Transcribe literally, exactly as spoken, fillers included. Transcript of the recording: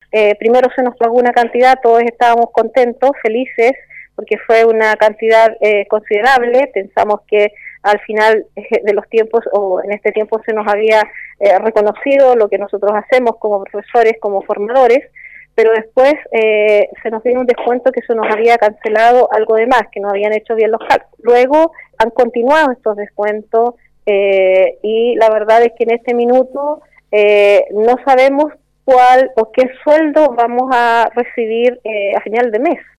eh, primero se nos pagó una cantidad, todos estábamos contentos, felices, porque fue una cantidad eh, considerable. Pensamos que al final eh, de los tiempos, o en este tiempo, se nos había eh, reconocido lo que nosotros hacemos como profesores, como formadores, pero después eh, se nos dio un descuento que se nos había cancelado algo de más, que no habían hecho bien los cálculos. Luego han continuado estos descuentos eh, y la verdad es que en este minuto eh, no sabemos cuál o qué sueldo vamos a recibir eh, a final de mes.